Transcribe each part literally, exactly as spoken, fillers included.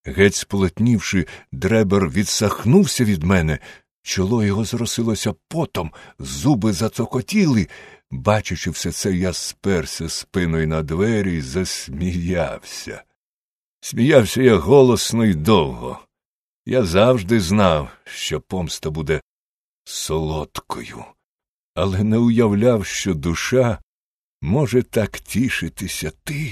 Геть сполотнівши, Дребер відсахнувся від мене, чоло його зросилося потом, зуби зацокотіли. Бачачи все це, я сперся спиною на двері й засміявся. Сміявся я голосно й довго. Я завжди знав, що помста буде солодкою, але не уявляв, що душа може так тішитися. Ти,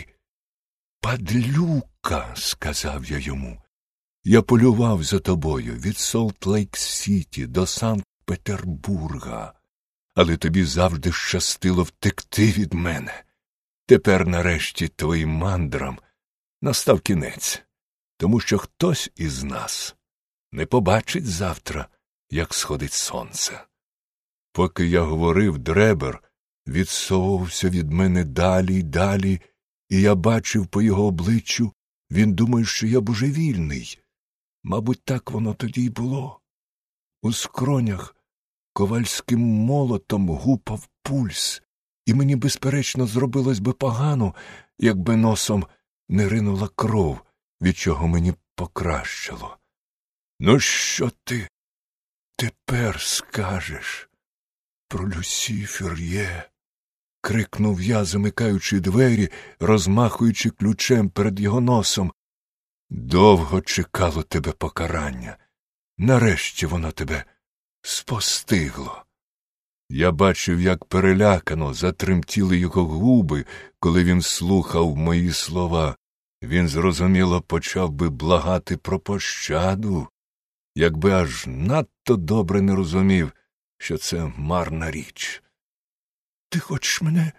падлюка, сказав я йому. Я полював за тобою від Солт-Лейк-Сіті до Санкт-Петербурга, але тобі завжди щастило втекти від мене. Тепер, нарешті, твоїм мандрам настав кінець, тому що хтось із нас не побачить завтра, як сходить сонце. Поки я говорив, Дребер відсовувався від мене далі й далі, і я бачив по його обличчю, він думає, що я божевільний. Мабуть, так воно тоді й було. У скронях ковальським молотом гупав пульс, і мені, безперечно, зробилось би погано, якби носом не ринула кров, від чого мені покращило. Ну, що ти тепер скажеш про Люсі Фюр'є? Крикнув я, замикаючи двері, розмахуючи ключем перед його носом. Довго чекало тебе покарання. Нарешті воно тебе спостигло. Я бачив, як перелякано затремтіли його губи, коли він слухав мої слова. Він, зрозуміло, почав би благати про пощаду, якби аж надто добре не розумів, що це марна річ. — Ти хочеш мене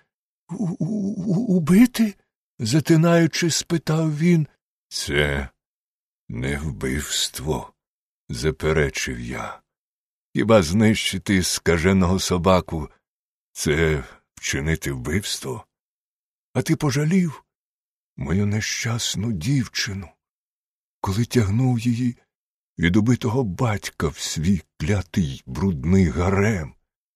убити? — затинаючи, спитав він. — Це не вбивство, — заперечив я. Хіба знищити скаженого собаку — це вчинити вбивство? А ти пожалів мою нещасну дівчину, коли тягнув її від убитого батька в свій клятий брудний гарем?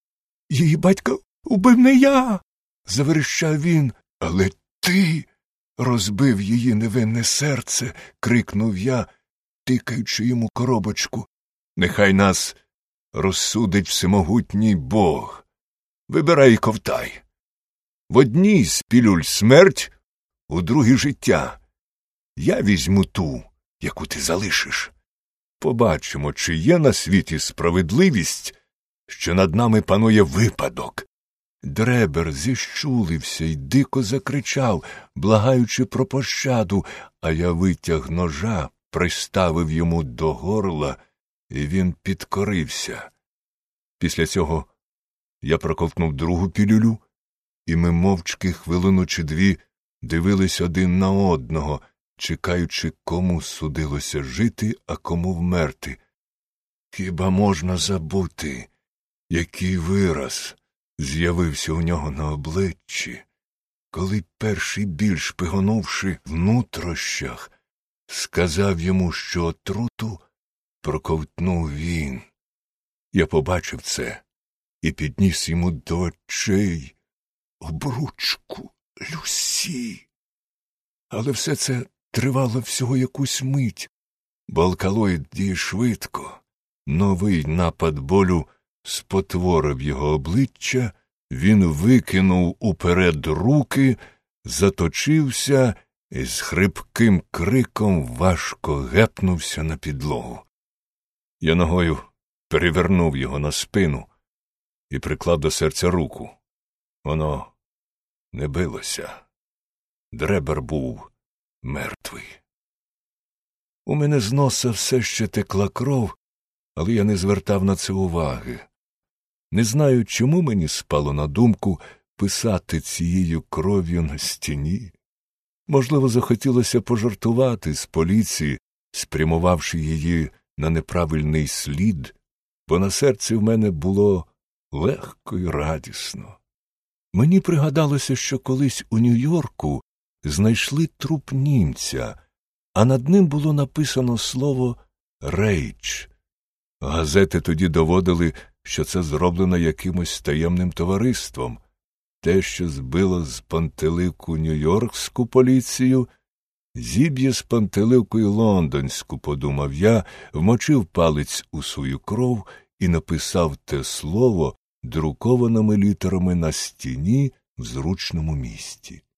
Її батька убив не я, — заверещав він. — Але ти розбив її невинне серце, — крикнув я, тикаючи йому коробочку. Нехай нас розсудить всемогутній Бог. Вибирай і ковтай. В одній з пілюль смерть, у другій життя. Я візьму ту, яку ти залишиш. Побачимо, чи є на світі справедливість, що над нами панує випадок. Дребер зіщулився й дико закричав, благаючи про пощаду, а я витяг ножа, приставив йому до горла, і він підкорився. Після цього я проковтнув другу пілюлю, і ми мовчки хвилину чи дві дивились один на одного, чекаючи, кому судилося жити, а кому вмерти. Хіба можна забути, який вираз з'явився у нього на обличчі, коли перший біль, шпигонувши в нутрощах, сказав йому, що отруту проковтнув він. Я побачив це і підніс йому до очей обручку Люсі. Але все це тривало всього якусь мить, бо алкалоїд діє швидко. Новий напад болю спотворив його обличчя, він викинув уперед руки, заточився і з хрипким криком важко гепнувся на підлогу. Я ногою перевернув його на спину і приклав до серця руку. Воно не билося. Дребер був мертвий. У мене з носа все ще текла кров, але я не звертав на це уваги. Не знаю, чому мені спало на думку писати цією кров'ю на стіні. Можливо, захотілося пожартувати з поліції, спрямувавши її на неправильний слід, бо на серці в мене було легко й радісно. Мені пригадалося, що колись у Нью-Йорку знайшли труп німця, а над ним було написано слово «Рейдж». Газети тоді доводили, що це зроблено якимось таємним товариством. Те, що збило з пантелику нью-йоркську поліцію, Зіб'є з пантеликою лондонську, подумав я, вмочив палець у свою кров і написав те слово друкованими літерами на стіні в зручному місці.